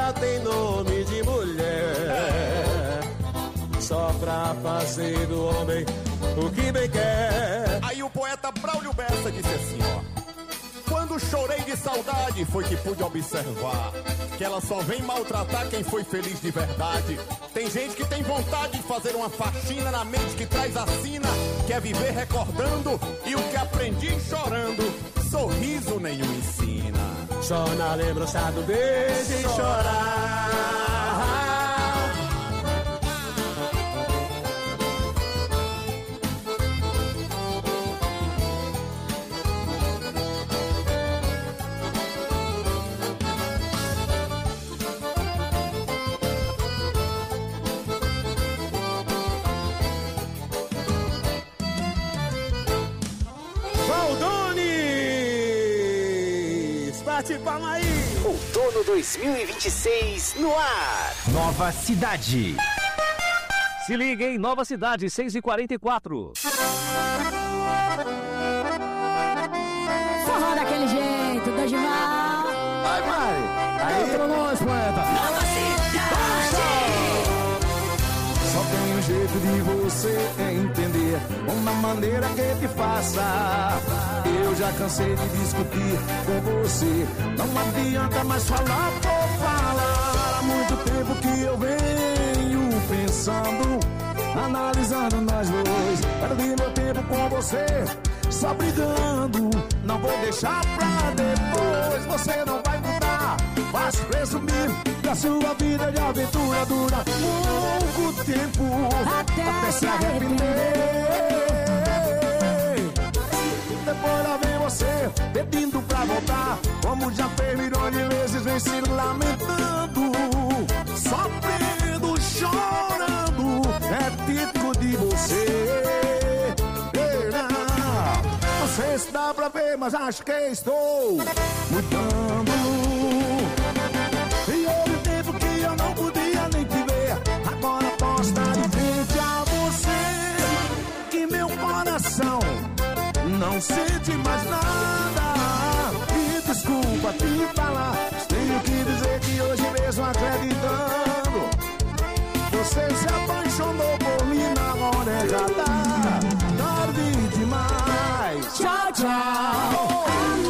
ela tem nome de mulher, só pra fazer do homem o que bem quer. Aí o poeta Braulio Bessa disse assim, ó: quando chorei de saudade foi que pude observar que ela só vem maltratar quem foi feliz de verdade. Tem gente que tem vontade de fazer uma faxina na mente que traz a sina, quer viver recordando, e o que aprendi chorando, sorriso nenhum ensina. Só na lembrança do beijo e chorar. Bate palma aí! Outono 2026 no ar. Nova Cidade. Se liga em Nova Cidade, 6h44. Forró daquele jeito, Dorival. Vai, Mari! Aí pra nós, poeta! Nova Cidade! Só tem um jeito de você entender, uma maneira que te faça. Eu já cansei de discutir com você, não adianta mais falar por falar. Há muito tempo que eu venho pensando, analisando nós dois. Perdi meu tempo com você, só brigando. Não vou deixar pra depois, você não vai mudar. Faz presumir que a sua vida de aventura dura pouco tempo, até se arrepender. Depois lá vem você pedindo pra voltar, como já fez milhões de vezes, vem se lamentando, sofrendo, chorando. É típico de você. Não sei se dá pra ver, mas acho que estou mudando. E houve tempo que eu não podia nem te ver, agora posso estar de frente a você, que meu coração não sente mais nada. E desculpa te falar, tenho que dizer que hoje mesmo acreditando, você se apaixonou por mim na hora errada. Tarde demais. Tchau, tchau.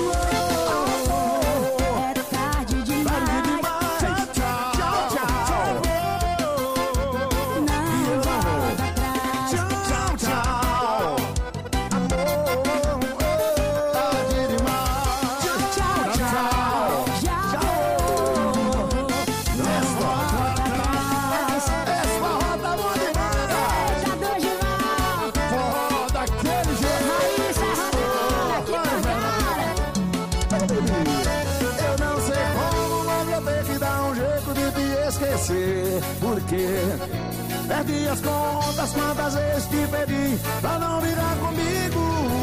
Porque perdi as contas quantas vezes te pedi pra não virar comigo.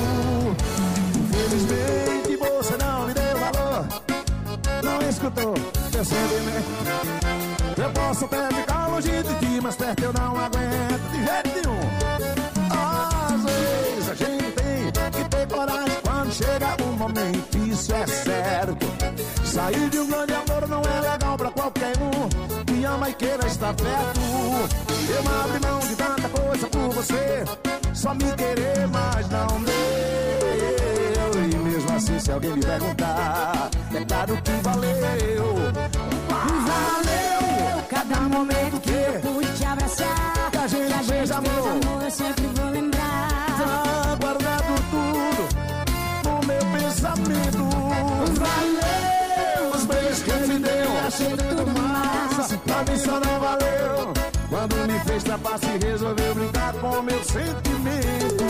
Infelizmente você não me deu valor, não escutou meu sentimento. Eu posso até ficar longe de ti, mas perto eu não aguento de jeito nenhum. Às vezes a gente tem que ter coragem quando chega um momento, isso é certo. Sair de um grande amor não é legal pra qualquer um que ama e queira estar perto. Eu abri mão de tanta coisa por você, só me querer, mas não deu. E mesmo assim, se alguém me perguntar, é claro que valeu. Valeu cada momento que eu pude te abraçar, que a gente fez amor, eu sempre vou lembrar. Tá guardado tudo no meu pensamento. Valeu os beijos que me deu, achei tudo massa. Pra mim só não valeu quando me fez trapaça e resolveu brincar com o meu sentimento.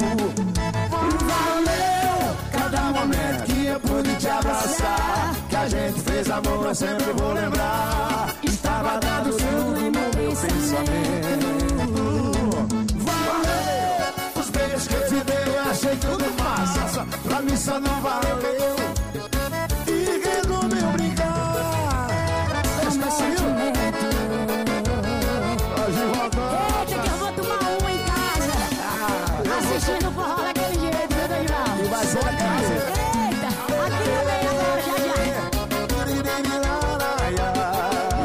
Valeu cada momento que eu pude te abraçar, que a gente fez amor, eu sempre vou lembrar. Estava dado tudo no meu pensamento. Valeu os beijos que eu te dei, eu achei tudo massa. Pra mim só não valeu e resolveu brincar. Eita, que eu vou tomar uma em casa, assistindo forró daquele jeito, viu, Dorival? E vai ser a casa. Eita, aqui também agora, já já.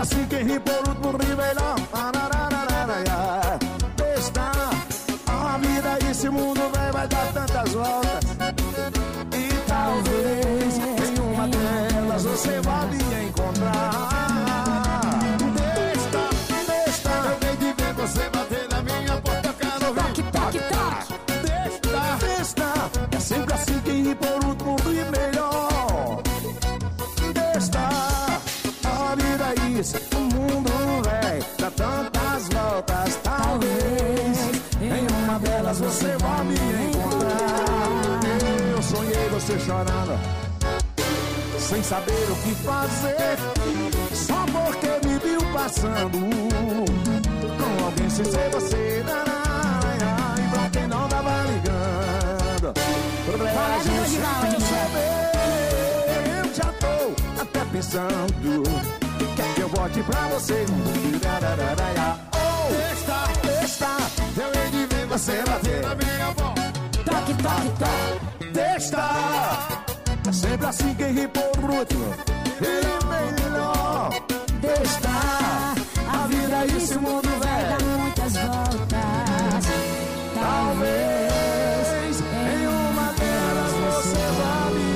assim quem ri por último ri melhor. Besta, a vida esse mundo vai dar tantas voltas. E talvez em uma delas você vá me encontrar. Besta, eu venho de ver você bater na minha porta, eu quero ouvir. Toque, toque, toque. Besta, é sempre assim quem ri por último ri melhor. Besta, a vida é isso, o mundo dá tantas voltas. Talvez em uma delas você vá me encontrar. Eu sonhei você chorando, sem saber o que fazer, só porque me viu passando com alguém sem ser você. E pra quem não tava ligando, pra gente saber, eu já tô até pensando, quer que eu volte pra você. Besta, eu hei de ver você bater na minha porta. Toque, toque, toque. Besta, é sempre assim quem ri por último ele é melhor. Besta, a vida é esse mundo vai dar velho. muitas voltas. Talvez em uma delas você vá me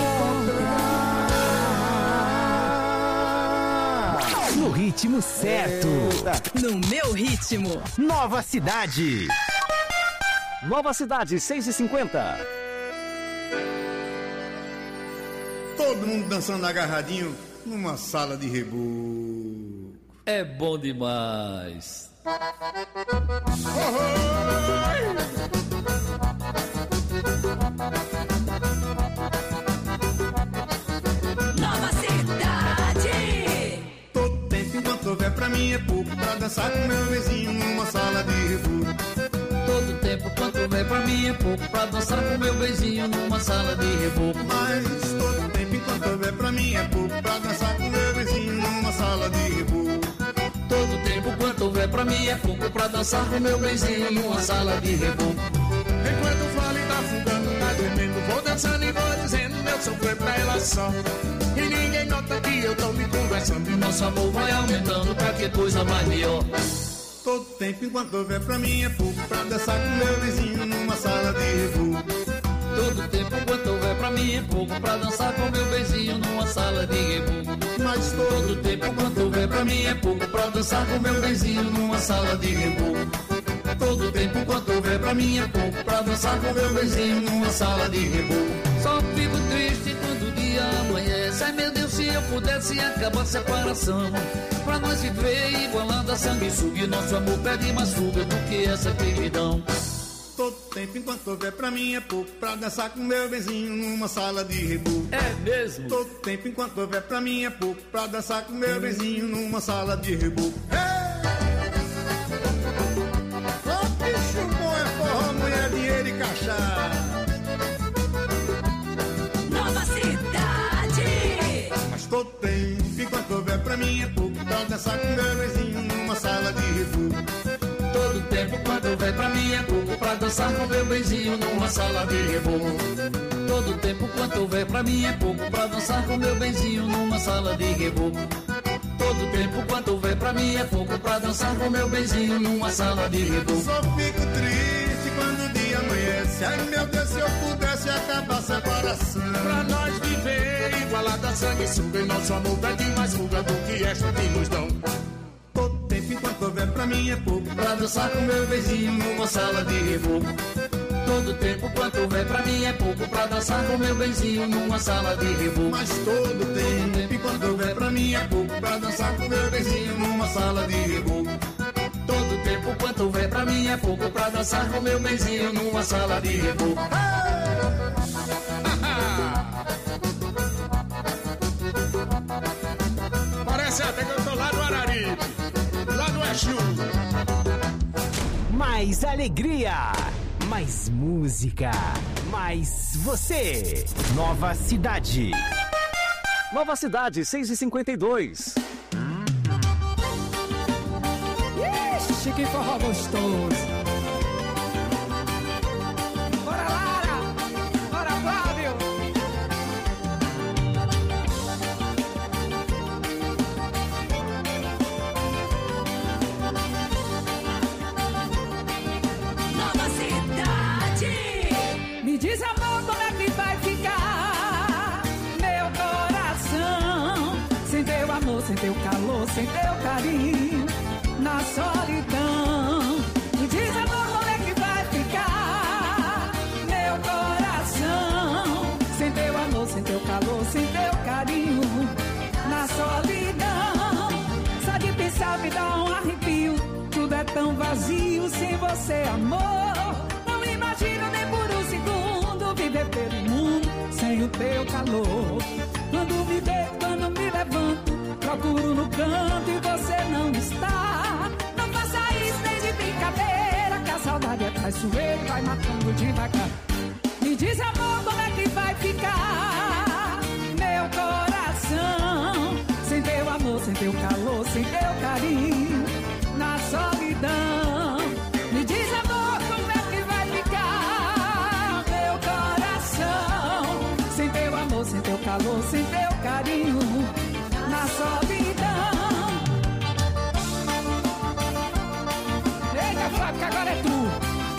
encontrar. No ritmo certo. No meu ritmo. Nova Cidade. Nova Cidade, 6h50. Todo mundo dançando agarradinho numa sala de reboco. É bom demais. Nova Cidade. Todo tempo enquanto houver pra mim é pouco pra dançar com meu vizinho numa sala de reboco. Todo tempo quanto houver pra mim é pouco pra dançar com meu beijinho numa sala de reboco. Mas todo tempo enquanto houver pra mim é pouco pra dançar com meu vizinho numa sala de reboco. Todo tempo quanto houver pra mim é pouco pra dançar com meu beijinho numa sala de reboco. Enquanto o vale tá afundando, tá dormindo, vou dançando e vou dizendo meu sofrer pra ela só. E ninguém nota que eu tô me conversando e nosso amor vai aumentando pra que coisa mais melhor. Todo tempo enquanto houver pra mim é pouco pra dançar com meu vizinho numa sala de reboco. Todo tempo quanto houver pra mim é pouco pra dançar com meu beijinho numa sala de reboco. Mas Todo tempo quanto houver pra mim é pouco pra dançar com meu beijinho numa sala de reboco. Todo tempo quanto houver pra mim é pouco pra dançar com meu beijinho numa sala de reboco. Só fico triste quando o dia amanhece. Ai meu Deus, se eu pudesse acabar a separação, pra nós viver igualando a sanguessuga. E nosso amor pede mais fuga do que essa queridão. todo tempo enquanto houver pra mim é pouco pra dançar com meu vizinho numa sala de reboco. É mesmo? Todo tempo enquanto houver pra mim é pouco pra dançar com meu vizinho numa sala de reboco. Oh, bicho bom é forró, mulher, dinheiro e cachaça. Nova Cidade. Mas todo tempo enquanto houver pra mim é pouco pra dançar com meu vizinho numa sala de reboco. Todo tempo quando houver pra mim é pouco pra dançar com meu beijinho numa sala de reboco. Todo tempo quanto houver pra mim é pouco pra dançar com meu beijinho numa sala de reboco. Todo tempo quanto houver pra mim é pouco pra dançar com meu beijinho numa sala de reboco. Só fico triste quando o dia amanhece. Ai meu Deus, se eu pudesse acabar a separação. Pra nós viver igualado a sanguessuga e nosso amor pede mais fuga do que esta que nos dão. Todo tempo enquanto houver pra mim é pouco Pra dançar com meu beijinho numa sala de reboco. Todo tempo quanto houver pra mim é pouco pra dançar com meu beijinho numa sala de reboco. Mas todo tempo enquanto houver pra mim é pouco pra dançar com meu beijinho numa sala de reboco. Todo tempo quanto houver pra mim é pouco pra dançar com meu beijinho numa sala de reboco. Parece até que eu tô lá no Araripe, lá no Exu. Mais alegria, mais música, mais você. Nova Cidade. Nova Cidade, 6h52. Ixi, que forró gostoso. Bora, Lara! Bora, Flávio! teu calor, sem teu carinho, na solidão. Me diz, amor, como é que vai ficar meu coração? Sem teu amor, sem teu calor, sem teu carinho, na solidão. Só de pensar me dá um arrepio. Tudo é tão vazio sem você, amor. Não imagino nem por um segundo viver pelo mundo sem o teu calor. Quando me deito, quando me levanto, procuro no canto e você não está. Não faça isso nem de brincadeira, que a saudade é traiçoeira e vai matando devagar. Me diz, amor, como é que vai ficar meu coração? Sem teu amor, sem teu calor, sem teu carinho, na solidão. Me diz, amor, como é que vai ficar meu coração? Sem teu amor, sem teu calor, sem teu carinho, na solidão. Eita, Flávio, que agora é tu.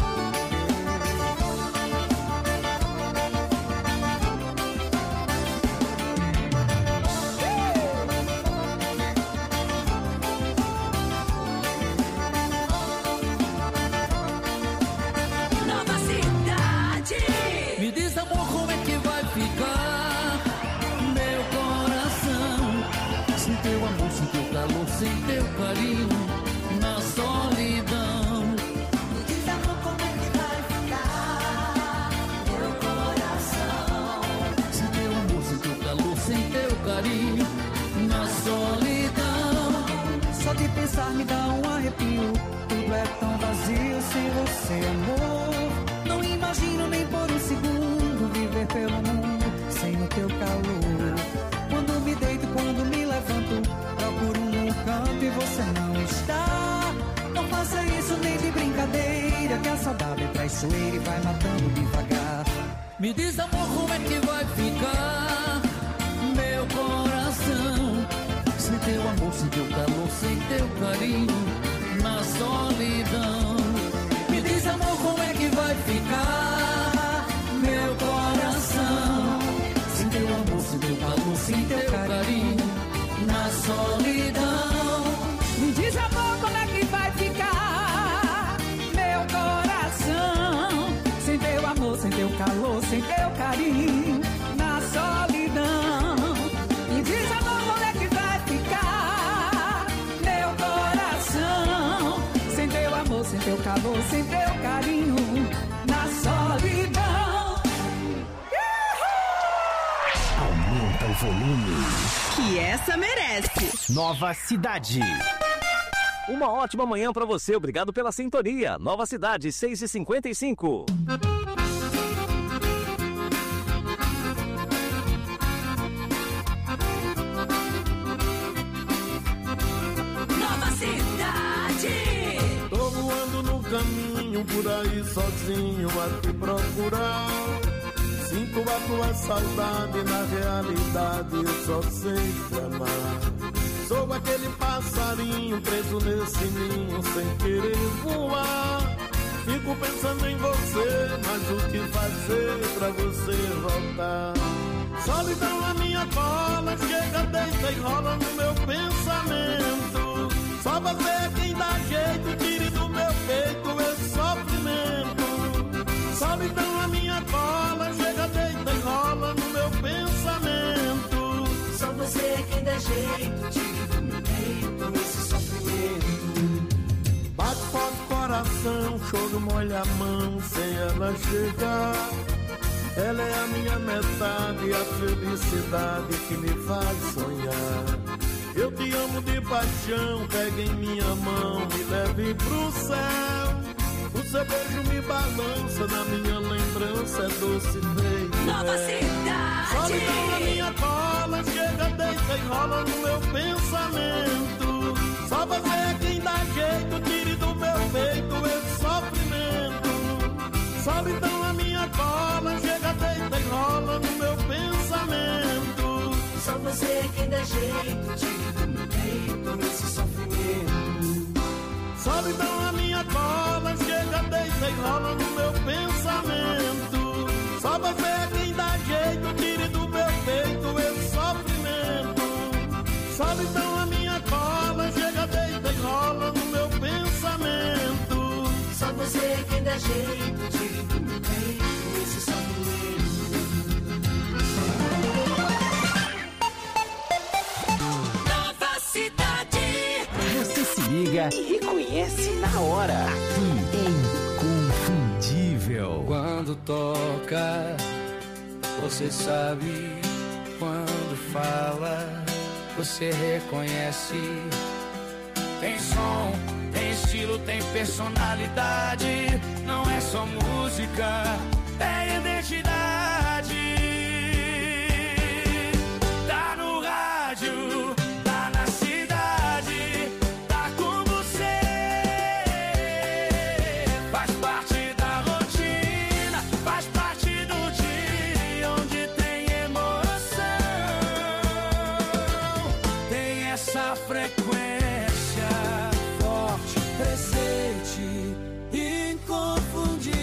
Me diz, amor, como é que vai ficar meu coração? Sem teu amor, sem teu calor, sem teu carinho, na solidão. Me diz, amor, como é que vai ficar meu coração? Sem teu amor, sem teu calor, sem teu carinho, na solidão. Só de pensar me dá um arrepio. Tudo é tão vazio sem você, amor. Não imagino nem por um segundo viver pelo mundo sem o teu calor. Quando me deito, quando me levanto, procuro num canto e você não está. Não faça isso nem de brincadeira, que a saudade é traiçoeira e vai matando devagar. Me diz, amor, como é que vai ficar meu coração? Sem teu amor, sem teu calor, sem teu carinho, na solidão. Me diz, amor, como é que vai ficar meu coração? Sem teu amor, sem teu calor, sem teu carinho, na solidão. Me diz, amor, como é que vai ficar meu coração? Sem teu amor, sem teu calor, sem teu carinho, na solidão. Me diz, amor, como é que vai ficar meu coração? Sem teu amor, sem teu calor, sem teu carinho, na solidão. Aumenta o volume. Que essa merece. Nova Cidade. Uma ótima manhã pra você, obrigado pela sintonia. Nova Cidade, 6h55. Nova Cidade. Tô voando no caminho por aí sozinho a te procurar. Sinto a tua saudade, na realidade eu só sei te amar. Sou aquele passarinho preso nesse ninho sem querer voar. Fico pensando em você, mas o que fazer pra você voltar? Solidão a minha cola, chega, deita e rola no meu pensamento. Só você é quem dá jeito, tire do meu peito esse sofrimento. Solidão a minha cola, chega, deita e rola no meu pensamento. Só você é quem dá jeito, tire do meu peito esse sofrimento. Bate forte o coração, choro molha a mão sem ela chegar. Ela é a minha metade, a felicidade que me faz sonhar. Eu te amo de paixão, pegue em minha mão, me leve pro céu. O seu beijo me balança, na minha lembrança é doce feito. Nova Cidade. Solidão na minha cola, chega, deita e rola no meu pensamento. Só você é quem dá jeito, tire do meu peito esse sofrimento. Solidão na minha cola, chega, deita e rola no meu pensamento. Só você é quem dá jeito, tire do meu peito esse sofrimento. Solidão na minha cola, chega, deita e rola no meu pensamento. Só você é quem dá jeito, tire do meu peito esse sofrimento. Solidão na minha é jeito de peito, esse saboeiro. Nova cidade. Você se liga e reconhece na hora. Aqui é Inconfundível. Quando toca, você sabe. Quando fala, você reconhece. Tem som, tem estilo, tem personalidade. Não é só música, é identidade. Tá no rádio, tá na cidade, tá com você. Faz parte da rotina, faz parte do dia onde tem emoção. Tem essa frequência forte, presente, inconfundível.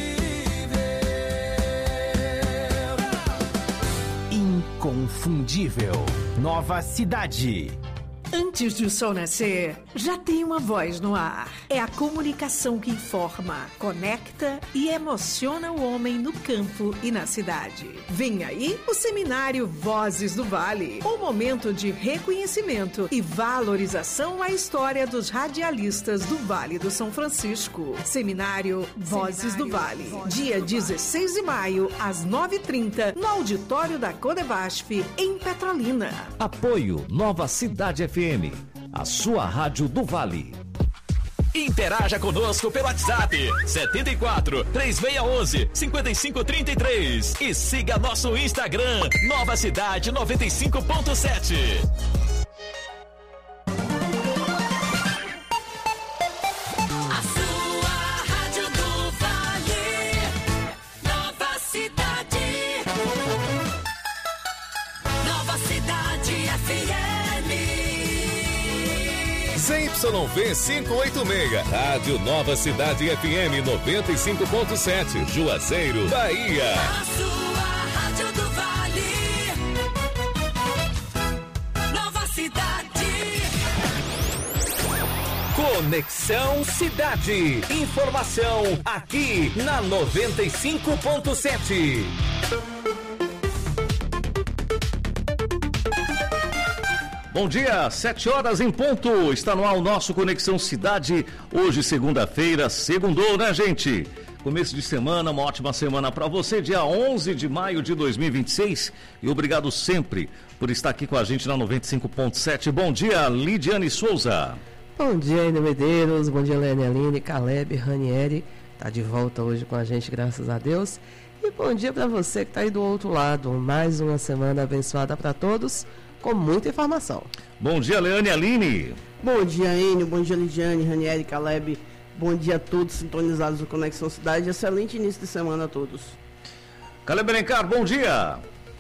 Inconfundível. Nova cidade. Antes do sol nascer, já tem uma voz no ar. É a comunicação que informa, conecta e emociona o homem no campo e na cidade. Vem aí o seminário Vozes do Vale, um momento de reconhecimento e valorização à história dos radialistas do Vale do São Francisco. Seminário Vozes do Vale, dia 16 de maio, às 9h30, no auditório da Codevasf, em Petrolina. Apoio Nova Cidade FM, a sua rádio do Vale. Interaja conosco pelo WhatsApp 74 3611 5533 e siga nosso Instagram Nova Cidade 95.7. A sua rádio do Vale, Nova Cidade. Nova Cidade FM. ZYV 586, Rádio Nova Cidade FM 95.7, Juazeiro, Bahia. A sua rádio do Vale, Nova Cidade. Conexão Cidade. Informação aqui na 95.7. Bom dia, 7 horas em ponto. Está no ar o nosso Conexão Cidade. Hoje, segunda-feira, segundou, né, gente? Começo de semana, uma ótima semana para você, dia 11 de maio de 2026. E obrigado sempre por estar aqui com a gente na 95.7. Bom dia, Lidiane Souza. Bom dia, Enio Medeiros. Bom dia, Leane Aline, Caleb, Ranieri. Tá de volta hoje com a gente, graças a Deus. E bom dia para você que tá aí do outro lado. Mais uma semana abençoada para todos, com muita informação. Bom dia, Leane Aline. Bom dia, Enio. Bom dia, Lidiane, Ranieri, Caleb. Bom dia a todos sintonizados no Conexão Cidade. Excelente início de semana a todos. Caleb Alencar, bom dia.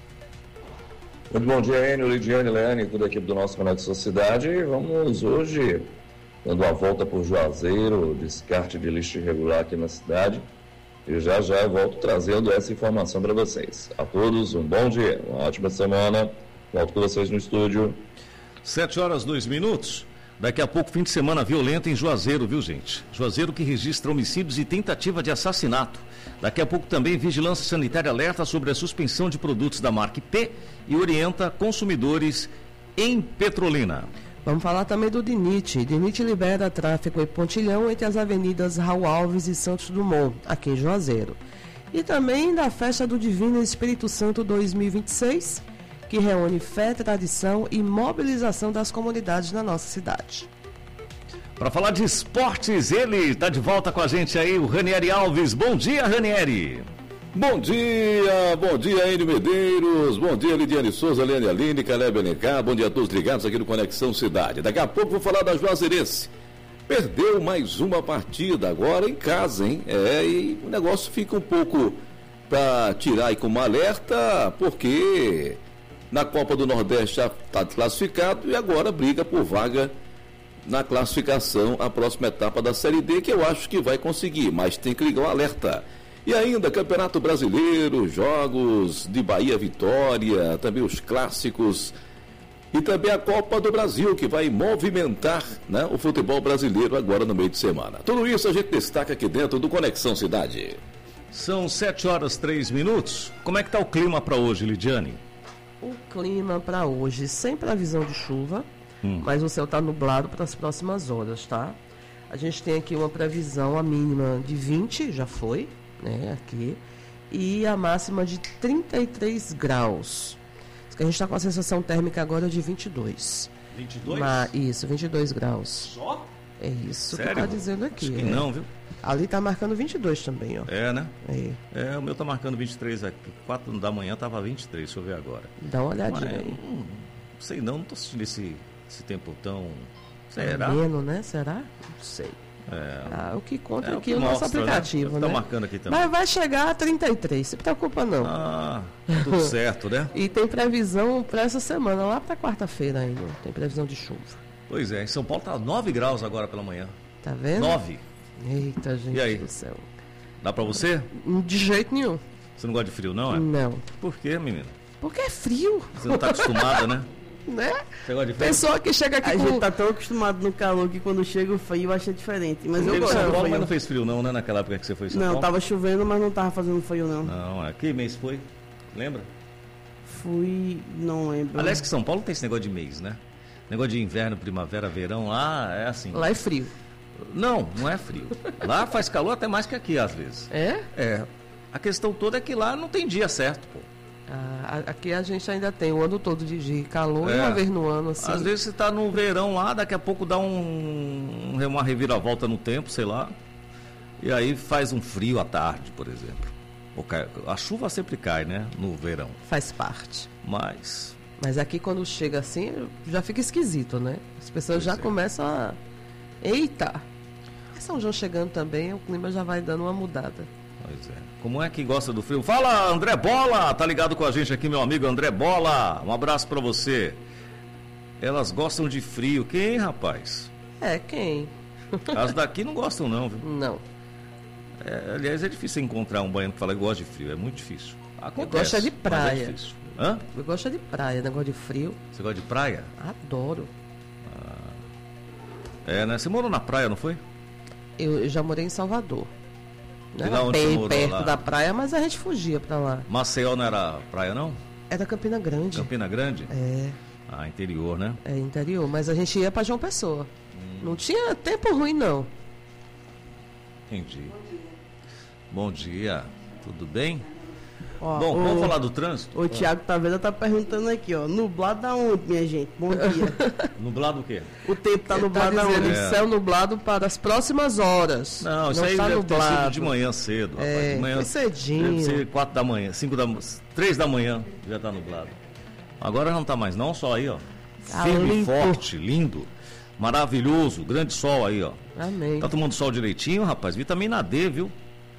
Muito bom dia, Enio, Lidiane, Leane, toda a equipe do nosso Conexão Cidade. Vamos hoje dando uma volta por Juazeiro, descarte de lixo irregular aqui na cidade. E já eu volto trazendo essa informação para vocês. A todos, um bom dia, uma ótima semana. Volto com vocês no estúdio. 7 horas 2 minutos. Daqui a pouco, fim de semana violento em Juazeiro, viu, gente? Juazeiro que registra homicídios e tentativa de assassinato. Daqui a pouco também, Vigilância Sanitária alerta sobre a suspensão de produtos da marca IP e orienta consumidores em Petrolina. Vamos falar também do DINIT. DINIT libera tráfego e pontilhão entre as avenidas Raul Alves e Santos Dumont, aqui em Juazeiro. E também da Festa do Divino Espírito Santo 2026, que reúne fé, tradição e mobilização das comunidades na nossa cidade. Para falar de esportes, ele está de volta com a gente aí, o Ranieri Alves. Bom dia, Ranieri. Bom dia, Enio Medeiros, bom dia, Lidiane Souza, Leane Aline, Caleb Alencar, bom dia a todos ligados aqui no Conexão Cidade. Daqui a pouco vou falar da Juazeirense. Perdeu mais uma partida agora em casa, hein? E o negócio fica um pouco para tirar aí como alerta, porque na Copa do Nordeste já está classificado e agora briga por vaga na classificação, a próxima etapa da Série D, que eu acho que vai conseguir, mas tem que ligar o alerta. E ainda Campeonato Brasileiro, jogos de Bahia Vitória, também os clássicos E também a Copa do Brasil, que vai movimentar, né, o futebol brasileiro agora no meio de semana. Tudo isso a gente destaca aqui dentro do Conexão Cidade. São 7h03. Como é que está o clima para hoje, Lidiane? O clima para hoje, sem previsão de chuva, mas o céu está nublado para as próximas horas, tá? A gente tem aqui uma previsão, a mínima de 20, já foi, né, aqui, e a máxima de 33 graus. A gente está com a sensação térmica agora de 22. 22? Isso, 22 graus. Só? É isso. Sério? Que está dizendo aqui. Acho que não, viu? Ali está marcando 22 também, ó. É, né? É. O meu está marcando 23 aqui. 4 da manhã estava 23, deixa eu ver agora. Dá uma olhadinha aí. Não sei não estou assistindo esse tempo tão... Será? Menos, né? Será? Não sei. O que conta aqui é o nosso aplicativo, né? Tá marcando aqui também. Mas vai chegar a 33, se preocupa não. Tudo certo, né? E tem previsão para essa semana, lá para quarta-feira ainda, tem previsão de chuva. Pois é, em São Paulo tá 9 graus agora pela manhã. Tá vendo? 9. Eita, gente e aí? Do céu. Dá para você? De jeito nenhum. Você não gosta de frio, não, é? Não. Por quê, menina? Porque é frio. Você não tá acostumada, né? Né? Você gosta de frio? Pessoa que chega aqui a gente tá tão acostumado no calor que quando chega o frio acha diferente. Mas eu gosto. São Paulo, mas não fez frio não, né? Naquela época que você foi em São Paulo? Não, tava chovendo, mas não tava fazendo frio não. Não, que mês foi? Lembra? Fui, não lembro. Aliás, que São Paulo tem esse negócio de mês, né? Negócio de inverno, primavera, verão, lá é assim. Lá é frio. Não é frio. Lá faz calor até mais que aqui, às vezes. É? É. A questão toda é que lá não tem dia certo, pô. Aqui a gente ainda tem o ano todo de calor e uma vez no ano, assim. Às vezes você tá no verão lá, daqui a pouco dá uma reviravolta no tempo, sei lá. E aí faz um frio à tarde, por exemplo. A chuva sempre cai, né? No verão. Faz parte. Mas aqui quando chega assim, já fica esquisito, né? As pessoas já começam a... Eita! São João chegando também, o clima já vai dando uma mudada. Pois é. Como é que gosta do frio? Fala, André Bola! Tá ligado com a gente aqui, meu amigo André Bola. Um abraço pra você. Elas gostam de frio. Quem, rapaz? Quem? As daqui não gostam não, viu? Não. Aliás, é difícil encontrar um baiano que fala que gosta de frio. É muito difícil. Acontece, eu gosto de praia. É difícil. Hã? Eu gosto de praia, negócio de frio. Você gosta de praia? Adoro. Né? Você morou na praia, não foi? Eu já morei em Salvador. Não era bem perto da praia, mas a gente fugia pra lá. Maceió não era praia, não? Era Campina Grande. Campina Grande? É. Interior, né? É, interior. Mas a gente ia pra João Pessoa. Não tinha tempo ruim, não. Entendi. Bom dia. Tudo bem? Ó, bom, vamos falar do trânsito? O Thiago Taveira tá perguntando aqui, ó. Nublado da onde, minha gente? Bom dia. Nublado o quê? O tempo tá nublado da onde? Céu nublado para as próximas horas. Não, isso aí tá deve ter sido de manhã cedo. Rapaz. De manhã, foi cedinho. Deve ser 4 da manhã, 3 da manhã já tá nublado. Agora não tá mais não, só aí, ó. Firme, forte, lindo, maravilhoso, grande sol aí, ó. Amém. Tá tomando sol direitinho, rapaz? Vitamina D, viu?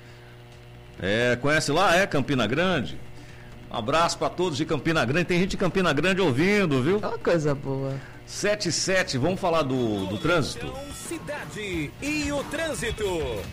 Conhece lá? Campina Grande. Um abraço para todos de Campina Grande. Tem gente de Campina Grande ouvindo, viu? É uma coisa boa. 7:07, vamos falar do trânsito. Cidade e o trânsito.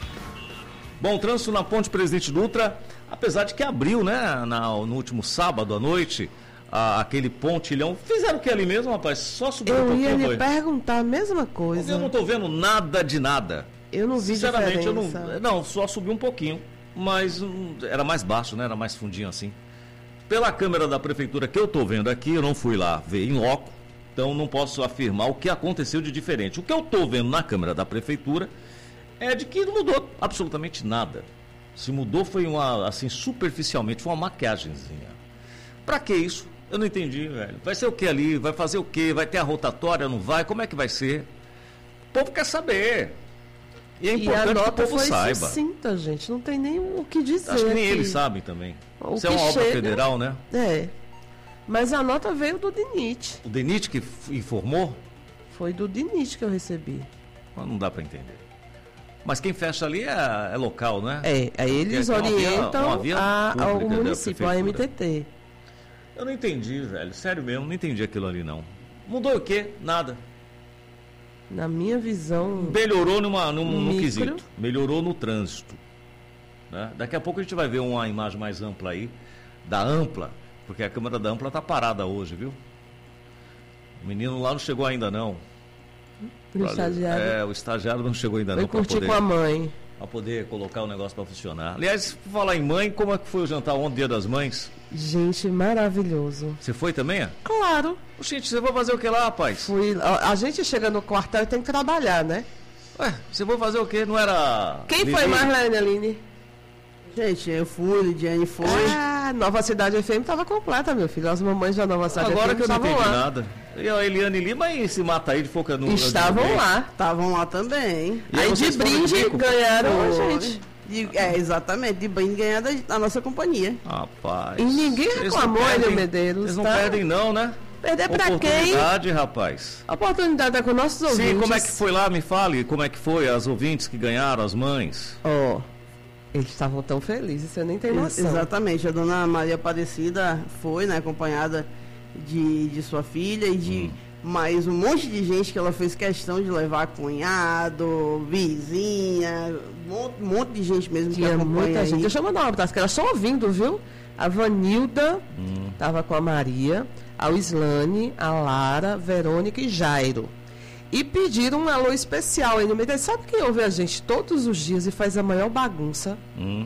Bom, trânsito na Ponte Presidente Dutra, apesar de que abriu, né, no último sábado à noite, aquele pontilhão. Fizeram o que ali mesmo, rapaz? Só subiu um pouquinho. Eu ia lhe perguntar a mesma coisa. Eu não tô vendo nada de nada. Eu não vi sinceramente, diferença. Não, só subiu um pouquinho. Mas era mais baixo, né? Era mais fundinho assim. Pela câmera da prefeitura que eu estou vendo aqui, eu não fui lá ver em loco, então não posso afirmar o que aconteceu de diferente. O que eu estou vendo na câmera da prefeitura é de que não mudou absolutamente nada. Se mudou foi assim, superficialmente, foi uma maquiagemzinha. Pra que isso? Eu não entendi, velho. Vai ser o que ali? Vai fazer o que? Vai ter a rotatória? Não vai? Como é que vai ser? O povo quer saber. E é importante que o povo saiba. Sucinta, gente. Não tem nem o que dizer. Acho que nem eles sabem também. Isso é uma obra federal, né? É. Mas a nota veio do DENIT. O DENIT que informou? Foi do DENIT que eu recebi. Mas não dá para entender. Mas quem fecha ali é local, né? Aí eles orientam ao município, a MTT. Eu não entendi, velho. Sério mesmo, não entendi aquilo ali, não. Mudou o quê? Nada. Na minha visão... Melhorou no quesito. Melhorou no trânsito. Né? Daqui a pouco a gente vai ver uma imagem mais ampla aí, da Ampla, porque a câmera da Ampla tá parada hoje, viu? O menino lá não chegou ainda não. O estagiário. O estagiário não chegou ainda não. Foi curtir com a mãe. Para poder colocar o negócio para funcionar. Aliás, por falar em mãe, como é que foi o jantar ontem, Dia das Mães? Gente, maravilhoso. Você foi também? Claro. Gente, você vai fazer o que lá, rapaz? Fui. A gente chega no quartel e tem que trabalhar, né? Ué, você vai fazer o quê? Não era... Quem foi mais, Aline? Gente, eu fui, Lidiane foi. Nova Cidade FM estava completa, meu filho. As mamães da Nova Cidade Agora FM que eu não estavam entendi lá. nada. E a Eliane Lima e esse Mataí de Foca no... Estavam lá. Estavam lá também. E aí de brinde ganharam a gente. Exatamente, de brinde ganhada da nossa companhia. Rapaz. E ninguém reclamou, Hélio Medeiros. Eles não perdem não, né? Perder pra quem? Oportunidade, rapaz. A oportunidade é com nossos ouvintes. Sim, como é que foi lá? Me fale como é que foi as ouvintes que ganharam, as mães. Eles estavam tão felizes, você nem tem noção. Exatamente, a dona Maria Aparecida foi, né, acompanhada de sua filha e de mais um monte de gente que ela fez questão de levar cunhado, vizinha, um monte de gente mesmo que acompanha muita gente. aí. Deixa eu mandar um abraço, que era só ouvindo, viu? A Vanilda estava com a Maria, a Wislane, a Lara, Verônica e Jairo. E pediram um alô especial aí no meio. Sabe quem ouve a gente todos os dias e faz a maior bagunça?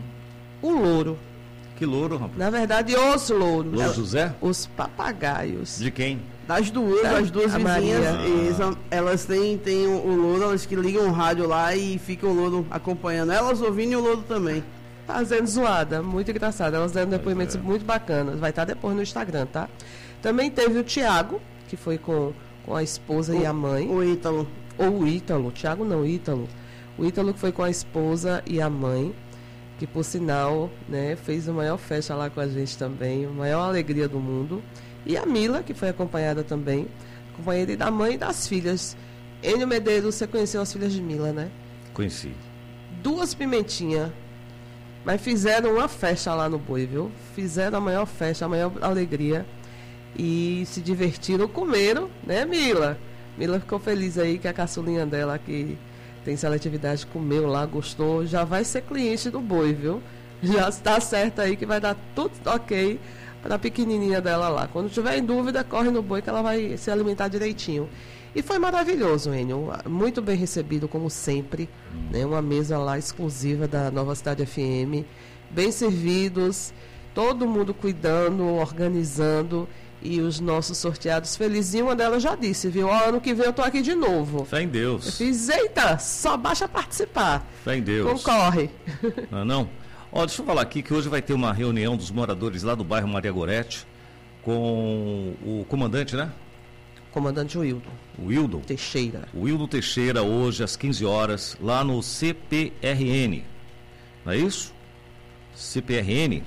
O louro. Que louro, rapaz? Na verdade, os louros. Louro José? Os papagaios. De quem? Das duas, as duas vizinhas, elas têm o louro, elas que ligam o rádio lá e ficam o louro acompanhando. Elas ouvindo e o louro também. Fazendo zoada, muito engraçado. Elas deram depoimentos muito bacanas. Vai estar depois no Instagram, tá? Também teve o Tiago, que foi com a esposa e a mãe. O Ítalo. Ou o Ítalo, Tiago não, Ítalo. O Ítalo que foi com a esposa e a mãe, que por sinal, né, fez a maior festa lá com a gente também, a maior alegria do mundo. E a Mila, que foi acompanhada também, companheira da mãe e das filhas. Enio Medeiros, você conheceu as filhas de Mila, né? Conheci. 2 pimentinhas, mas fizeram uma festa lá no Boi, viu? Fizeram a maior festa, a maior alegria. E se divertiram, comeram, né, Mila? Mila ficou feliz aí que a caçulinha dela, que tem seletividade, comeu lá, gostou. Já vai ser cliente do Boi, viu? Já está certo aí que vai dar tudo ok para a pequenininha dela lá. Quando tiver em dúvida, corre no Boi que ela vai se alimentar direitinho. E foi maravilhoso, Enio. Muito bem recebido, como sempre. Né? Uma mesa lá exclusiva da Nova Cidade FM. Bem servidos, todo mundo cuidando, organizando. E os nossos sorteados felizes. E uma delas já disse, viu? Ano que vem eu tô aqui de novo. Fé em Deus. Eu fiz, eita, só basta participar. Fé em Deus. Concorre. Não? Ó, deixa eu falar aqui que hoje vai ter uma reunião dos moradores lá do bairro Maria Gorete com o comandante, né? Comandante Wildo. Wildo Teixeira. Wildo Teixeira, hoje às 15 horas, lá no CPRN. Não é isso? CPRN.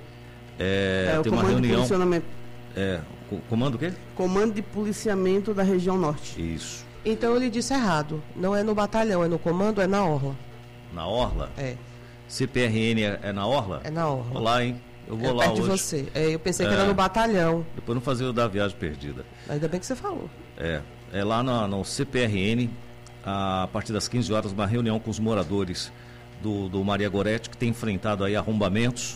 Tem uma reunião. Comando o quê? Comando de Policiamento da Região Norte. Isso. Então eu lhe disse errado. Não é no batalhão, é no comando, é na orla. Na orla? É. CPRN é na orla? É na orla. Vou lá, hein? Eu vou lá perto hoje. De você. Eu pensei que era no batalhão. Depois não fazer o da viagem perdida. Ainda bem que você falou. É lá no CPRN, a partir das 15 horas, uma reunião com os moradores do Maria Gorete, que tem enfrentado aí arrombamentos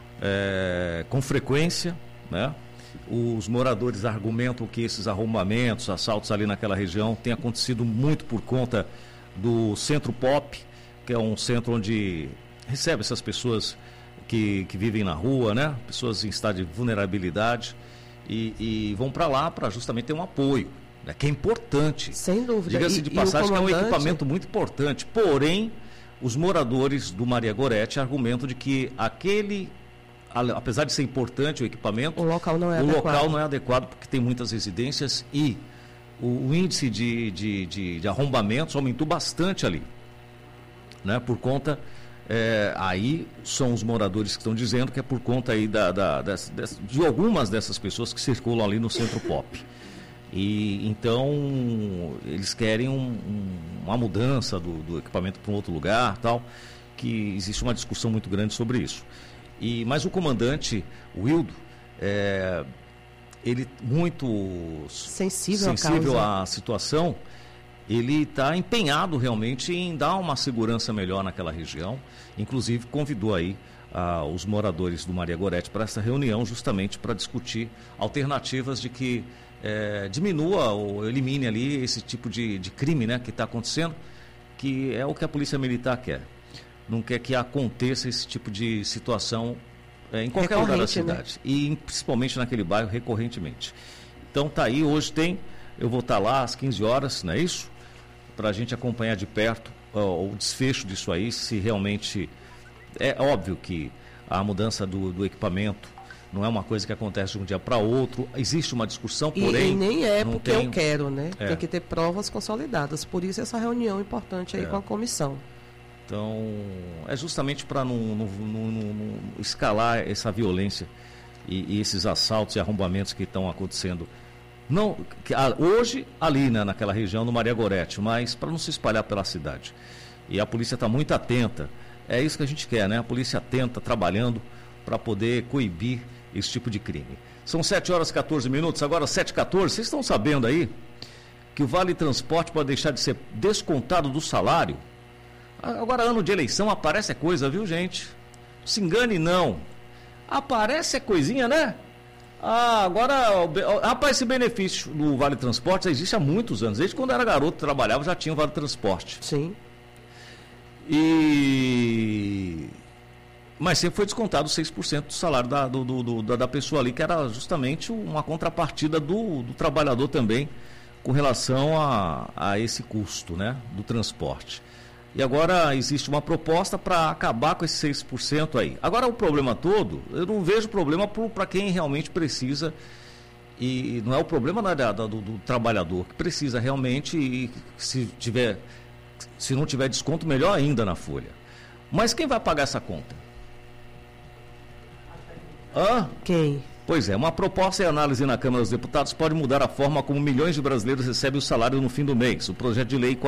com frequência, né? Os moradores argumentam que esses arrombamentos, assaltos ali naquela região têm acontecido muito por conta do Centro Pop, que é um centro onde recebe essas pessoas que vivem na rua, né? Pessoas em estado de vulnerabilidade e vão para lá para justamente ter um apoio, né? Que é importante. Sem dúvida. Diga-se de passagem que é um equipamento muito importante. Porém, os moradores do Maria Gorete argumentam de que apesar de ser importante o equipamento, o local não é adequado porque tem muitas residências e o índice de arrombamentos aumentou bastante ali, né? Por conta, aí são os moradores que estão dizendo que é por conta aí de algumas dessas pessoas que circulam ali no Centro Pop. E então eles querem uma mudança do equipamento para um outro lugar, tal, que existe uma discussão muito grande sobre isso. Mas o comandante Wildo, ele muito sensível à situação, ele está empenhado realmente em dar uma segurança melhor naquela região. Inclusive convidou aí os moradores do Maria Gorete para essa reunião justamente para discutir alternativas de que diminua ou elimine ali esse tipo de crime, né, que está acontecendo, que é o que a Polícia Militar quer. Não quer que aconteça esse tipo de situação em qualquer lugar da cidade, né? E principalmente naquele bairro recorrentemente. Então tá aí, hoje eu vou estar lá às 15 horas, não é isso? Para a gente acompanhar de perto o desfecho disso aí, se realmente... É óbvio que a mudança do equipamento não é uma coisa que acontece de um dia para outro, existe uma discussão, porém... E nem é porque eu quero, né? Tem que ter provas consolidadas, por isso essa reunião importante aí com a comissão. Então, é justamente para não escalar essa violência e esses assaltos e arrombamentos que estão acontecendo. Não, hoje, ali, né, naquela região do Maria Gorete, mas para não se espalhar pela cidade. E a polícia está muito atenta. É isso que a gente quer, né? A polícia atenta, trabalhando para poder coibir esse tipo de crime. São 7 horas e 14 minutos, agora 7h14. Vocês estão sabendo aí que o Vale Transporte pode deixar de ser descontado do salário? Agora, ano de eleição, aparece coisa, viu, gente? Se engane, não. Aparece coisinha, né? Agora, rapaz, esse benefício do Vale Transporte já existe há muitos anos. Desde quando eu era garoto, trabalhava, já tinha o Vale Transporte. Sim. Mas sempre foi descontado 6% do salário da pessoa ali, que era justamente uma contrapartida do trabalhador também, com relação a esse custo, né, do transporte. E agora existe uma proposta para acabar com esse 6% aí. Agora o problema todo, eu não vejo problema para quem realmente precisa, e não é o problema do trabalhador, que precisa realmente, e se não tiver desconto, melhor ainda na folha. Mas quem vai pagar essa conta? Quem? Pois é, uma proposta e análise na Câmara dos Deputados pode mudar a forma como milhões de brasileiros recebem o salário no fim do mês. O projeto de lei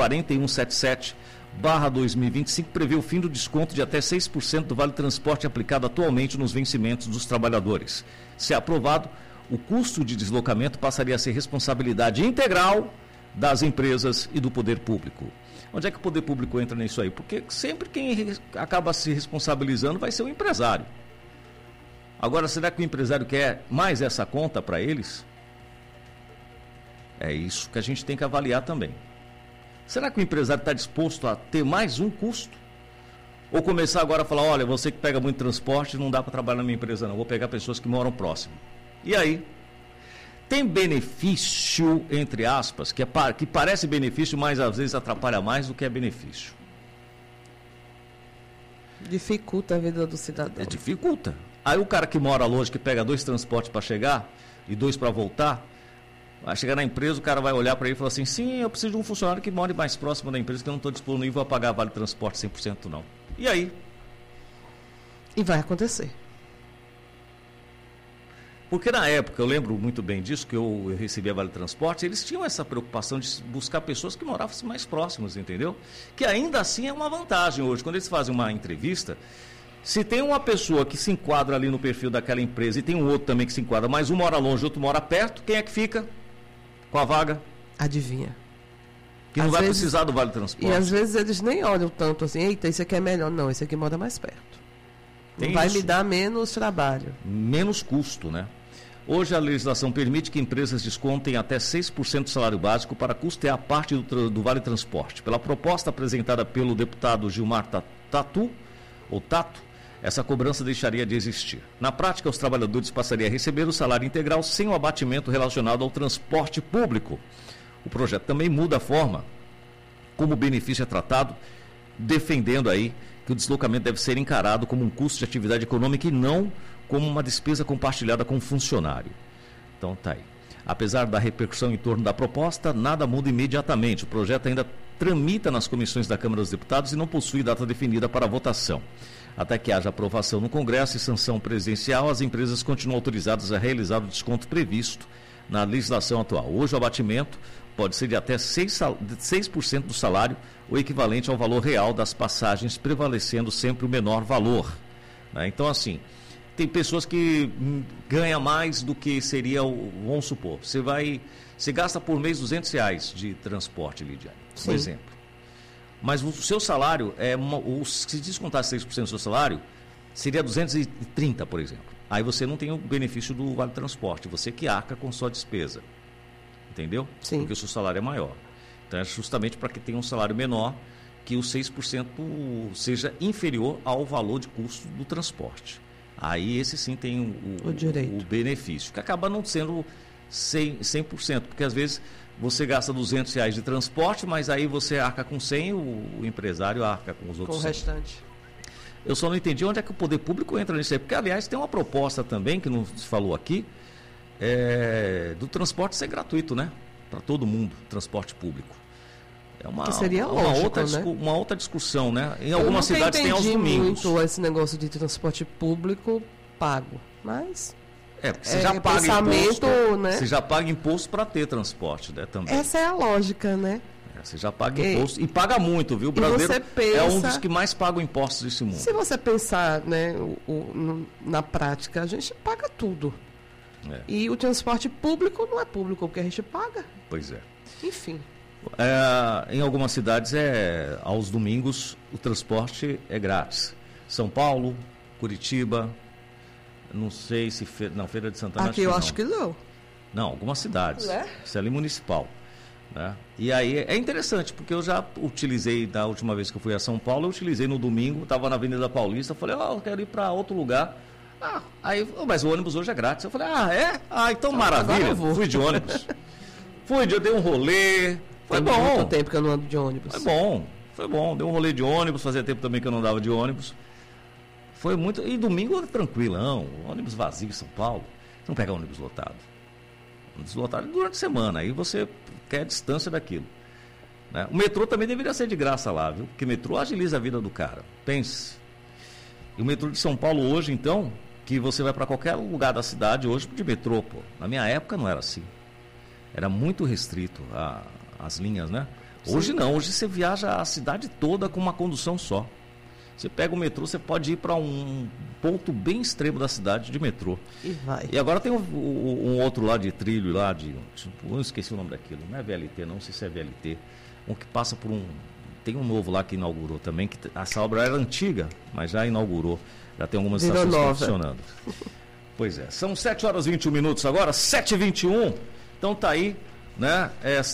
4177/2025 prevê o fim do desconto de até 6% do Vale Transporte aplicado atualmente nos vencimentos dos trabalhadores. Se aprovado, o custo de deslocamento passaria a ser responsabilidade integral das empresas e do poder público. Onde é que o poder público entra nisso aí? Porque sempre quem acaba se responsabilizando vai ser o empresário. Agora, será que o empresário quer mais essa conta para eles? É isso que a gente tem que avaliar também. Será que o empresário está disposto a ter mais um custo? Ou começar agora a falar, olha, você que pega muito transporte, não dá para trabalhar na minha empresa não, vou pegar pessoas que moram próximo. E aí? Tem benefício, entre aspas, que parece benefício, mas às vezes atrapalha mais do que é benefício. Dificulta a vida do cidadão. Dificulta. Aí o cara que mora longe, que pega 2 transportes para chegar e 2 para voltar, vai chegar na empresa, o cara vai olhar para ele e falar assim, sim, eu preciso de um funcionário que more mais próximo da empresa, que eu não estou disponível a pagar Vale Transporte 100% não. E aí? E vai acontecer. Porque na época, eu lembro muito bem disso, que eu recebia Vale Transporte, eles tinham essa preocupação de buscar pessoas que moravam mais próximas, entendeu? Que ainda assim é uma vantagem hoje. Quando eles fazem uma entrevista, se tem uma pessoa que se enquadra ali no perfil daquela empresa e tem um outro também que se enquadra, mas um mora longe, outro mora perto, quem é que fica com a vaga? Adivinha. Que não vai precisar do Vale Transporte. E às vezes eles nem olham tanto assim, eita, esse aqui é melhor. Não, esse aqui mora mais perto. Vai me dar menos trabalho. Menos custo, né? Hoje a legislação permite que empresas descontem até 6% do salário básico para custear parte do Vale Transporte. Pela proposta apresentada pelo deputado Gilmar Tato, essa cobrança deixaria de existir. Na prática, os trabalhadores passariam a receber o salário integral sem o abatimento relacionado ao transporte público. O projeto também muda a forma como o benefício é tratado, defendendo aí que o deslocamento deve ser encarado como um custo de atividade econômica e não como uma despesa compartilhada com o funcionário. Então tá aí. Apesar da repercussão em torno da proposta, nada muda imediatamente. O projeto ainda tramita nas comissões da Câmara dos Deputados e não possui data definida para votação. Até que haja aprovação no Congresso e sanção presidencial, as empresas continuam autorizadas a realizar o desconto previsto na legislação atual. Hoje o abatimento pode ser de até 6% do salário, o equivalente ao valor real das passagens, prevalecendo sempre o menor valor. Né? Então, assim, tem pessoas que ganham mais do que seria, vamos supor, você gasta por mês R$200 de transporte, Lidiane, por exemplo. Mas o seu salário, se descontar 6% do seu salário, seria 230, por exemplo. Aí você não tem o benefício do Vale Transporte, você que arca com sua despesa. entendeu? Sim. Porque o seu salário é maior. Então é justamente para que tenha um salário menor, que os 6% seja inferior ao valor de custo do transporte. Aí esse sim tem o benefício, que acaba não sendo 100%, porque às vezes você gasta R$200 de transporte, mas aí você arca com 100, o empresário arca com os outros 100. Com o restante. Eu só não entendi onde é que o poder público entra nisso aí, porque aliás tem uma proposta também, que não se falou aqui, do transporte ser gratuito, né? Para todo mundo, transporte público. É uma, que seria lógico, uma outra discussão, né? Em algumas cidades tem aos domingos. Muito esse negócio de transporte público pago, mas você já paga imposto, né? Você já paga imposto para ter transporte, né? Também. Essa é a lógica, né? Você já paga imposto e paga muito, viu? O brasileiro é um dos que mais pagam impostos desse mundo. Se você pensar, né, na prática, a gente paga tudo. E o transporte público não é público, porque a gente paga. Pois é. Enfim. Em algumas cidades, aos domingos, o transporte é grátis. São Paulo, Curitiba, não sei se... Feira de Santana... Aqui eu acho que não. Não, algumas cidades. Isso é ali municipal. Né? E aí é interessante, porque eu já utilizei, da última vez que eu fui a São Paulo, eu utilizei no domingo, estava na Avenida Paulista, falei, eu quero ir para outro lugar. Mas o ônibus hoje é grátis. Eu falei, então maravilha. Fui de ônibus. Eu dei um rolê. Foi bom. Tem muito tempo que eu não ando de ônibus. Foi bom. Dei um rolê de ônibus, fazia tempo também que eu não andava de ônibus. Foi muito. E domingo tranquilão, ônibus vazio em São Paulo. Você não pega ônibus lotado. Ônibus lotado durante a semana, aí você quer a distância daquilo. Né? O metrô também deveria ser de graça lá, viu? Porque o metrô agiliza a vida do cara. Pense. E o metrô de São Paulo hoje, então, que você vai para qualquer lugar da cidade hoje de metrô, pô. Na minha época não era assim. Era muito restrito as linhas, né? Hoje não, hoje você viaja a cidade toda com uma condução só. Você pega o metrô, você pode ir para um ponto bem extremo da cidade de metrô. E vai. E agora tem um outro lá de trilho, lá de... Eu esqueci o nome daquilo, não é VLT, não sei se é VLT. Um que passa por Tem um novo lá que inaugurou também, que essa obra era antiga, mas já inaugurou. Já tem algumas estações funcionando. Pois é, são 7h21 agora, 7h21. Então tá aí, né,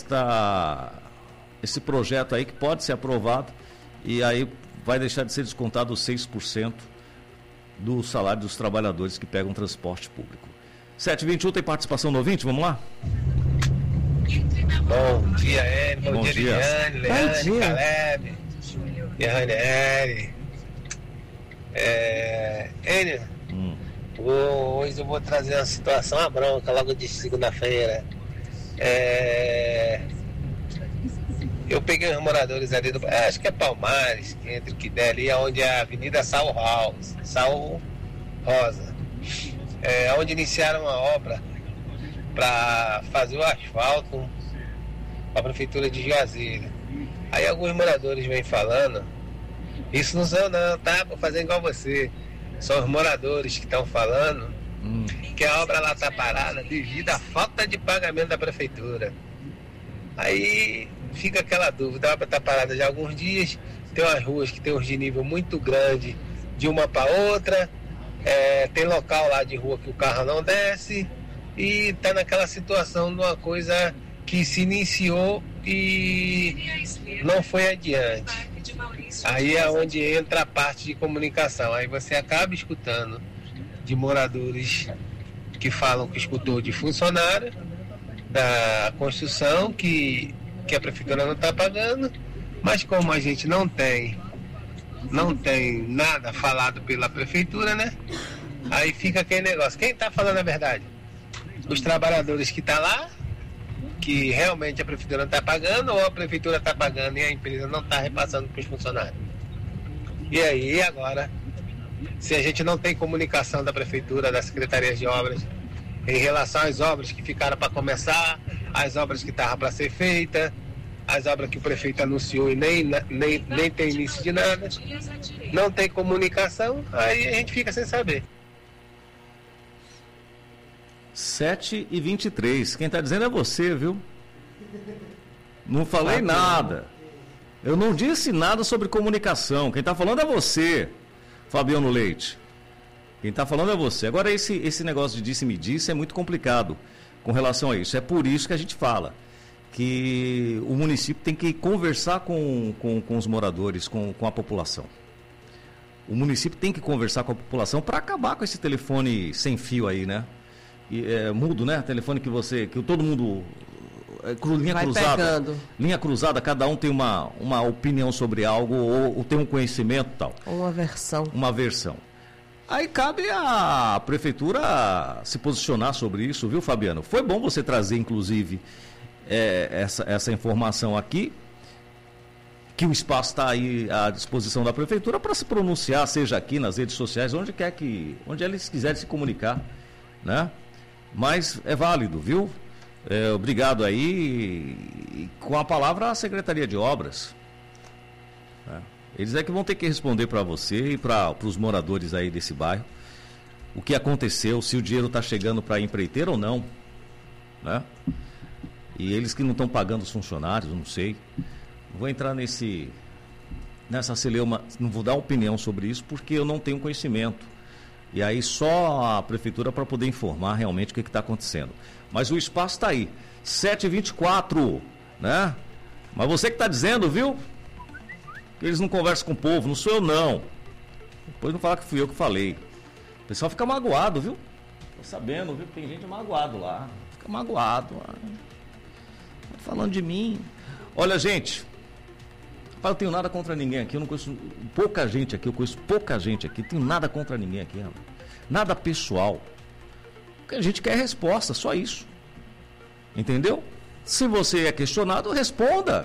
esse projeto aí que pode ser aprovado e aí vai deixar de ser descontado os 6% do salário dos trabalhadores que pegam transporte público. 7h21, tem participação do ouvinte, vamos lá? Bom dia, Hélio, bom dia, Liliane, Leane, Caleb e a Ranieri. Hélio, hoje eu vou trazer uma situação, uma bronca logo de segunda-feira. Eu peguei os moradores ali do... acho que é Palmares, entre o que der ali, onde é a Avenida Saul Rosa. Onde iniciaram uma obra para fazer o asfalto para a Prefeitura de Juazeiro. Aí alguns moradores vêm falando, isso não sou não, tá? Vou fazer igual você. São os moradores que estão falando que a obra lá está parada devido à falta de pagamento da Prefeitura. Aí fica aquela dúvida, a obra está parada já há alguns dias, tem umas ruas que tem um desnível muito grande de uma para outra, tem local lá de rua que o carro não desce e está naquela situação de uma coisa que se iniciou e não foi adiante. Aí é onde entra a parte de comunicação. Aí você acaba escutando de moradores que falam que escutou de funcionário da construção que a prefeitura não está pagando, mas como a gente não tem nada falado pela prefeitura, né? Aí fica aquele negócio. Quem está falando a verdade? Os trabalhadores que estão lá, que realmente a prefeitura não está pagando, ou a prefeitura está pagando e a empresa não está repassando para os funcionários? E aí agora, se a gente não tem comunicação da prefeitura, das secretarias de obras, em relação às obras que ficaram para começar, as obras que estavam para ser feitas, as obras que o prefeito anunciou e nem tem início de nada, não tem comunicação, aí a gente fica sem saber. 7h23, quem está dizendo é você, viu? Não falei nada. Eu não disse nada sobre comunicação. Quem está falando é você, Fabiano Leite. Quem está falando é você. Agora, esse negócio de disse-me-disse é muito complicado. com relação a isso. É por isso que a gente fala que o município tem que conversar com os moradores, com a população. O município tem que conversar com a população para acabar com esse telefone sem fio aí, né? Mudo, né? Telefone que todo mundo... linha vai cruzada. Pegando. Linha cruzada, cada um tem uma opinião sobre algo ou tem um conhecimento e tal. Uma versão. Uma versão. Aí cabe a prefeitura se posicionar sobre isso, viu, Fabiano? Foi bom você trazer, inclusive, essa informação aqui, que o espaço está aí à disposição da prefeitura para se pronunciar, seja aqui nas redes sociais, onde eles quiserem se comunicar, né? Mas é válido, viu? Obrigado aí. E com a palavra a Secretaria de Obras. Eles é que vão ter que responder para você e para os moradores aí desse bairro o que aconteceu, se o dinheiro está chegando para a empreiteira ou não, né? E eles que não estão pagando os funcionários, eu não sei. Vou entrar nessa celeuma, não vou dar opinião sobre isso porque eu não tenho conhecimento. E aí só a prefeitura para poder informar realmente o que está acontecendo. Mas o espaço está aí, 7h24, né? Mas você que está dizendo, viu? Que eles não conversam com o povo, não sou eu não. Depois não falar que fui eu que falei. O pessoal fica magoado, viu? Tô sabendo, viu? Tem gente magoado lá. Fica magoado. Tá falando de mim. Olha, gente, eu tenho nada contra ninguém aqui, eu não conheço pouca gente aqui, tenho nada contra ninguém aqui, rapaz. Nada pessoal. O que a gente quer é resposta, só isso. Entendeu? Se você é questionado, responda.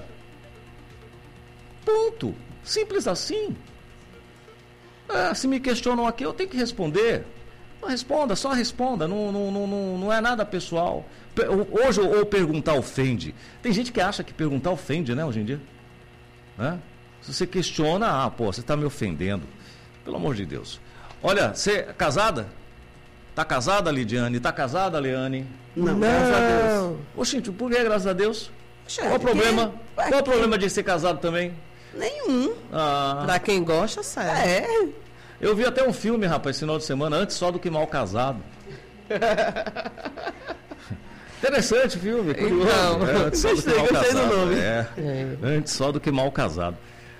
Ponto. Simples assim. Se me questionam aqui, eu tenho que responder. Responda, só responda. Não é nada pessoal. Hoje, ou perguntar ofende. Tem gente que acha que perguntar ofende, né, hoje em dia. Né? Se você questiona, você está me ofendendo. Pelo amor de Deus. Olha, você é casada? Tá casada, Lidiane? Tá casada, Leane? Não, graças a Deus. Oxente, por que graças a Deus? Qual o problema? Qual o problema de ser casado também? Nenhum. Pra quem gosta, sério. Eu vi até um filme, rapaz, esse final de semana, Antes Só do Que Mal Casado. Interessante o filme, curioso. Então, Antes Só do Que Mal Casado. Antes Só do Que Mal Casado.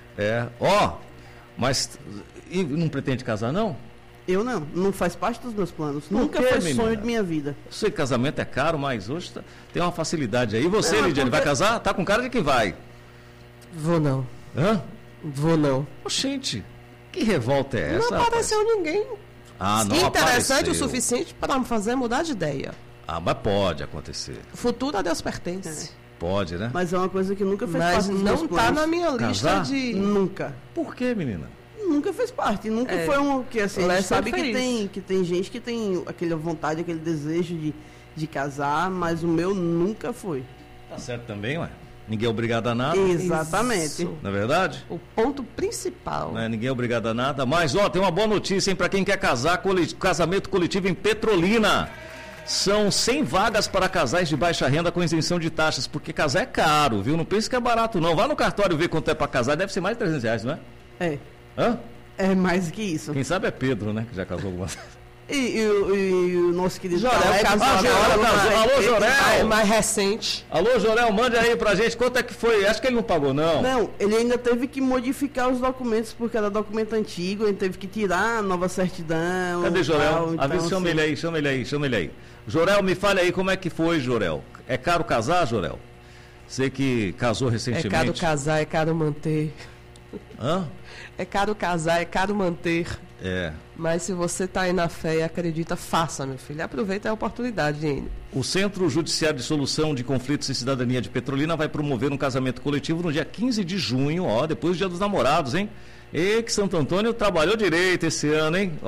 Mas e não pretende casar, não? Eu não faz parte dos meus planos. Nunca foi sonho de minha vida. Eu sei que casamento é caro, mas hoje tem uma facilidade aí. E você, Lidiane, vai casar? Tá com cara de que vai. Vou não. Hã? Vou não. Oxente, que revolta é essa? Não apareceu ninguém não interessante apareceu. O suficiente para me fazer mudar de ideia. Mas pode acontecer. O futuro a Deus pertence. Pode, né? Mas é uma coisa que nunca fez parte dos meus planos. Não tá na minha lista de... Nunca. Por que, menina? Nunca fez parte, nunca foi um que assim, a gente sabe que tem gente que tem aquela vontade, aquele desejo de casar, mas o meu nunca foi. Tá certo também, ué. Ninguém é obrigado a nada. Exatamente. Isso. Não é verdade? O ponto principal. Ninguém é obrigado a nada. Mas, tem uma boa notícia, hein, para quem quer casar, casamento coletivo em Petrolina. São 100 vagas para casais de baixa renda com isenção de taxas, porque casar é caro, viu? Não pense que é barato, não. Vá no cartório ver quanto é para casar, deve ser mais de R$300, não é? Hã? É mais que isso. Quem sabe é Pedro, né? Que já casou algumas vezes. E o nosso querido Jorel casou agora. Alô, Jorel. Mais recente. Alô, Jorel, mande aí pra gente quanto é que foi. Acho que ele não pagou, não. Não, ele ainda teve que modificar os documentos, porque era documento antigo, ele teve que tirar a nova certidão. Cadê Jorel? Chama ele aí. Jorel, me fale aí como é que foi, Jorel. É caro casar, Jorel? Você que casou recentemente. É caro casar, é caro manter. Hã? É caro casar, é caro manter. Mas se você está aí na fé e acredita, faça, meu filho. Aproveita a oportunidade, Enio. O Centro Judiciário de Solução de Conflitos e Cidadania de Petrolina vai promover um casamento coletivo no dia 15 de junho, depois do Dia dos Namorados, hein? E que Santo Antônio trabalhou direito esse ano, hein?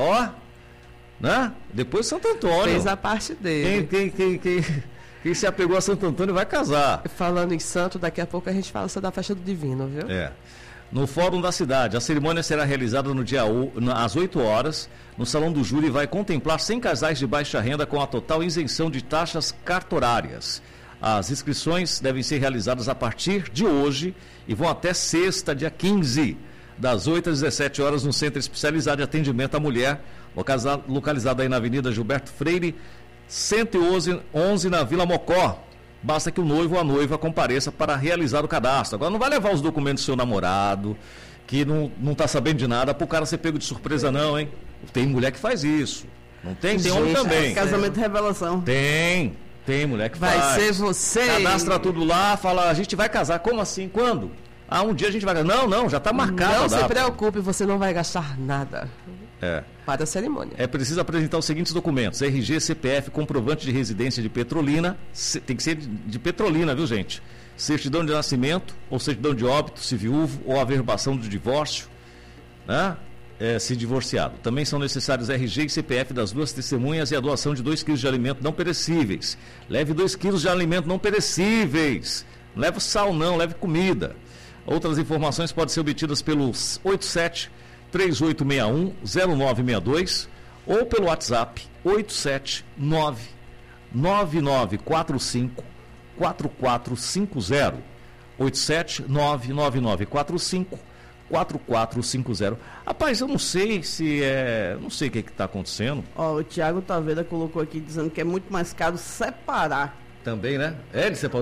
Né? Depois Santo Antônio. Fez a parte dele. Quem se apegou a Santo Antônio vai casar. Falando em santo, daqui a pouco a gente fala da festa do Divino, viu? No Fórum da Cidade. A cerimônia será realizada no dia às 8 horas, no Salão do Júri, e vai contemplar 100 casais de baixa renda com a total isenção de taxas cartorárias. As inscrições devem ser realizadas a partir de hoje e vão até sexta, dia 15, das 8 às 17 horas, no Centro Especializado de Atendimento à Mulher, localizado aí na Avenida Gilberto Freire, 111 na Vila Mocó. Basta que o noivo ou a noiva compareça para realizar o cadastro. Agora não vai levar os documentos do seu namorado, que não está sabendo de nada, para o cara ser pego de surpresa não, hein? Tem mulher que faz isso. Não tem? Tem homem também. Casamento de revelação. Tem mulher que faz. Vai ser você. Cadastra tudo lá, fala, a gente vai casar. Como assim? Quando? Um dia a gente vai casar. Não, já está marcado. Não se preocupe, você não vai gastar nada. Para a cerimônia. É preciso apresentar os seguintes documentos: RG, CPF, comprovante de residência de Petrolina, tem que ser de Petrolina, viu, gente? Certidão de nascimento, ou certidão de óbito, se viúvo, ou averbação do divórcio, né? Se divorciado. Também são necessários RG e CPF das duas testemunhas e a doação de 2 quilos de alimento não perecíveis. Leve 2 quilos de alimento não perecíveis. Não leve sal não, leve comida. Outras informações podem ser obtidas pelos 87-3861-0962 ou pelo WhatsApp 879-9945-4450. 879-9945-4450. Rapaz, eu não sei se não sei o que está acontecendo. O Thiago Taveda colocou aqui dizendo que é muito mais caro separar. Também, né? Ele separou.